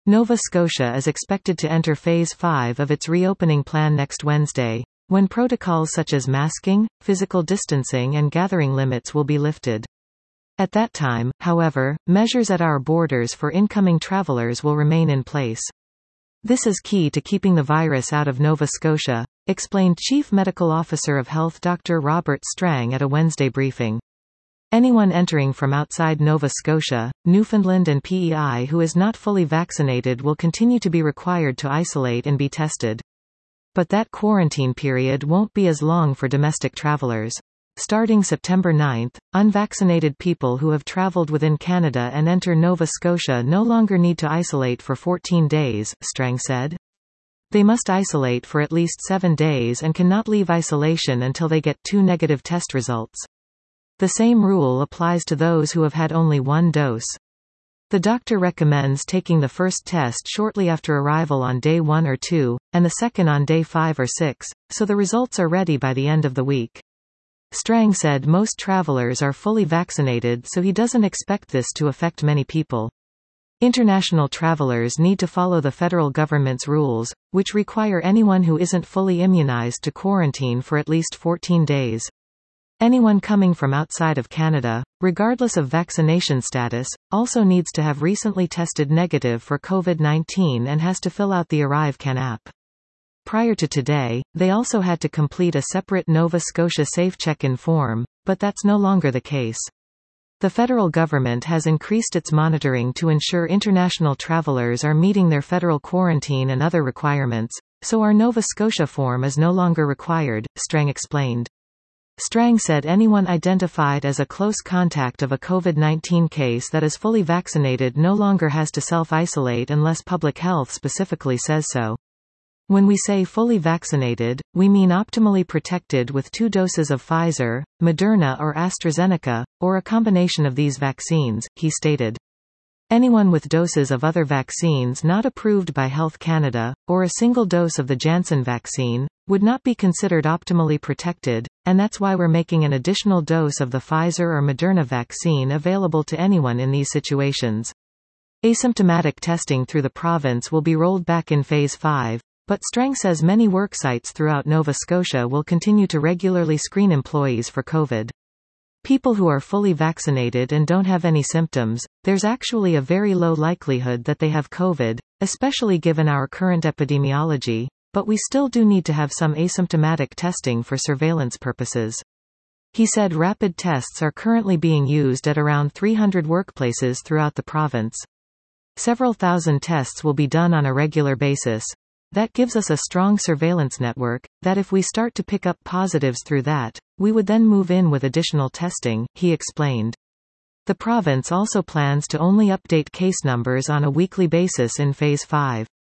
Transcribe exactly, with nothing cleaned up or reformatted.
Nova Scotia is expected to enter Phase five of its reopening plan next Wednesday, when protocols such as masking, physical distancing and gathering limits will be lifted. At that time, however, measures at our borders for incoming travelers will remain in place. This is key to keeping the virus out of Nova Scotia, explained Chief Medical Officer of Health Doctor Robert Strang at a Wednesday briefing. Anyone entering from outside Nova Scotia, Newfoundland and P E I who is not fully vaccinated will continue to be required to isolate and be tested. But that quarantine period won't be as long for domestic travelers. Starting September ninth, unvaccinated people who have traveled within Canada and enter Nova Scotia no longer need to isolate for fourteen days, Strang said. They must isolate for at least seven days and cannot leave isolation until they get two negative test results. The same rule applies to those who have had only one dose. The doctor recommends taking the first test shortly after arrival on day one or two, and the second on day five or six, so the results are ready by the end of the week. Strang said most travelers are fully vaccinated, so he doesn't expect this to affect many people. International travelers need to follow the federal government's rules, which require anyone who isn't fully immunized to quarantine for at least fourteen days. Anyone coming from outside of Canada, regardless of vaccination status, also needs to have recently tested negative for COVID nineteen and has to fill out the ArriveCan app. Prior to today, they also had to complete a separate Nova Scotia Safe Check-in form, but that's no longer the case. The federal government has increased its monitoring to ensure international travelers are meeting their federal quarantine and other requirements, so our Nova Scotia form is no longer required, Strang explained. Strang said anyone identified as a close contact of a COVID nineteen case that is fully vaccinated no longer has to self-isolate unless public health specifically says so. When we say fully vaccinated, we mean optimally protected with two doses of Pfizer, Moderna or AstraZeneca, or a combination of these vaccines, he stated. Anyone with doses of other vaccines not approved by Health Canada, or a single dose of the Janssen vaccine, would not be considered optimally protected, and that's why we're making an additional dose of the Pfizer or Moderna vaccine available to anyone in these situations. Asymptomatic testing through the province will be rolled back in Phase five, but Strang says many worksites throughout Nova Scotia will continue to regularly screen employees for COVID. People who are fully vaccinated and don't have any symptoms, there's actually a very low likelihood that they have COVID, especially given our current epidemiology, but we still do need to have some asymptomatic testing for surveillance purposes. He said rapid tests are currently being used at around three hundred workplaces throughout the province. Several thousand tests will be done on a regular basis. That gives us a strong surveillance network, that if we start to pick up positives through that, we would then move in with additional testing, he explained. The province also plans to only update case numbers on a weekly basis in Phase five.